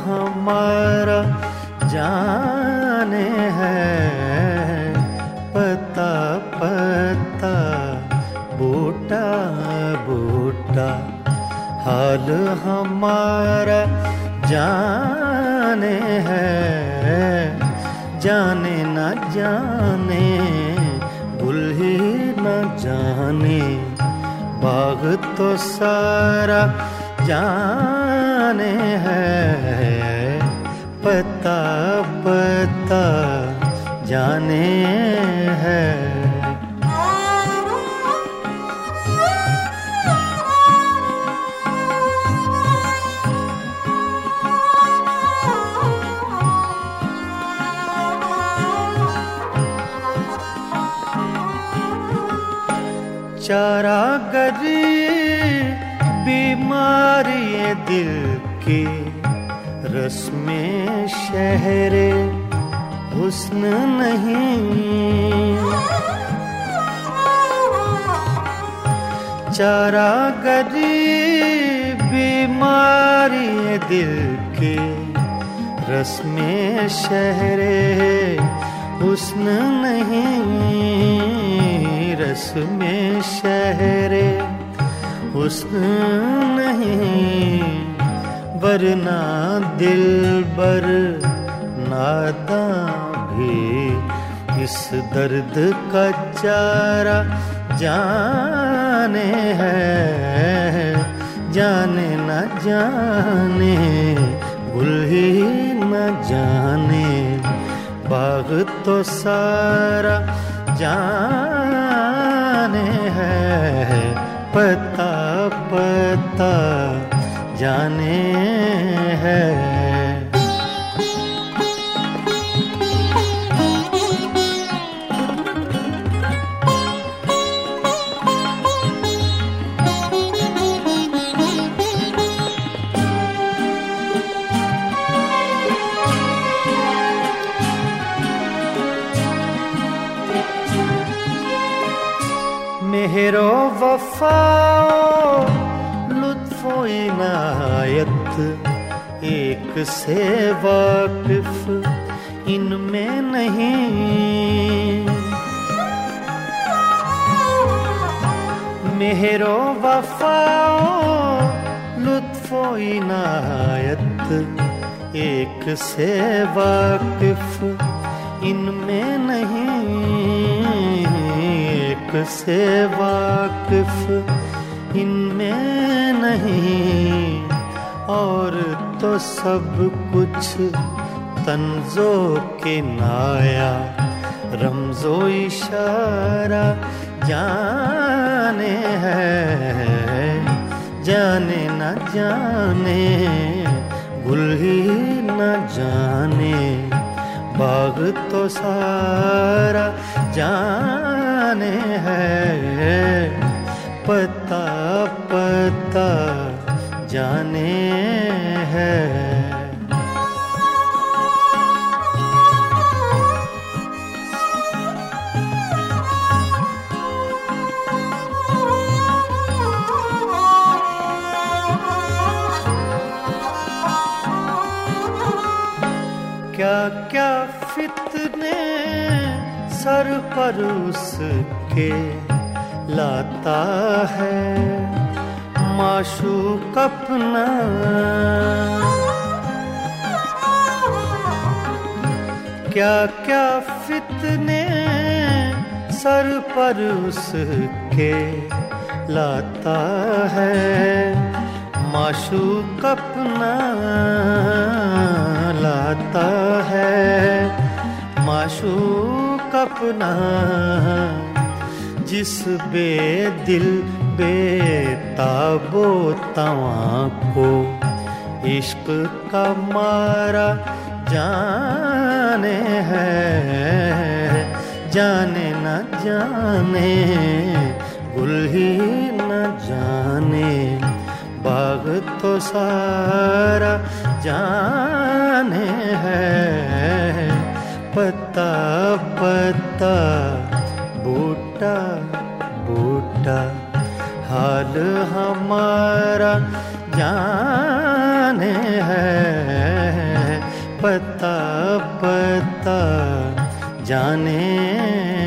हमारा जाने है, पता पता बूटा बूटा हाल हमारा जाने है। जाने न जाने गुल ही न जाने, बाग तो सारा जाने है, पता पता जाने है। चारा गरी बीमारी दिल की, रस्में शहरे हुस्न नहीं। चारा गरी बीमारी दिल की, रस्में शहरे हुस्न नहीं। रस्में शहरे हुस्न नहीं, वरना दिलबर नादां भी इस दर्द का चारा जाने है। जाने न जाने गुल ही न जाने, बाग तो सारा जाने है, पता पता जाने है। मेहरो वफाओ लुत्फो इनायत, एक से वाकिफ इनमें नहीं। मेहरो वफाओ लुत्फो इनायत, एक से वाकिफ इनमें नहीं। एक से वाकिफ इनमें नहीं, और तो सब कुछ तंजो के नाया, रमजो इशारा जाने है। जाने न जाने गुल ही न जाने, बाग तो सारा जाने है, पता पता जाने है। क्या क्या फितने सर पर उसके लाता है माशूक अपना। क्या क्या फितने सर पर उसके लाता है माशूक अपना। लाता है माशूक अपना, जिस बेदिल बेताबो तवां को इश्क का मारा जाने है। जाने न जाने गुल ही न जाने, बाग तो सारा जाने है, पता पता बूटा बूटा हाल हमारा जाने है, पता पता जाने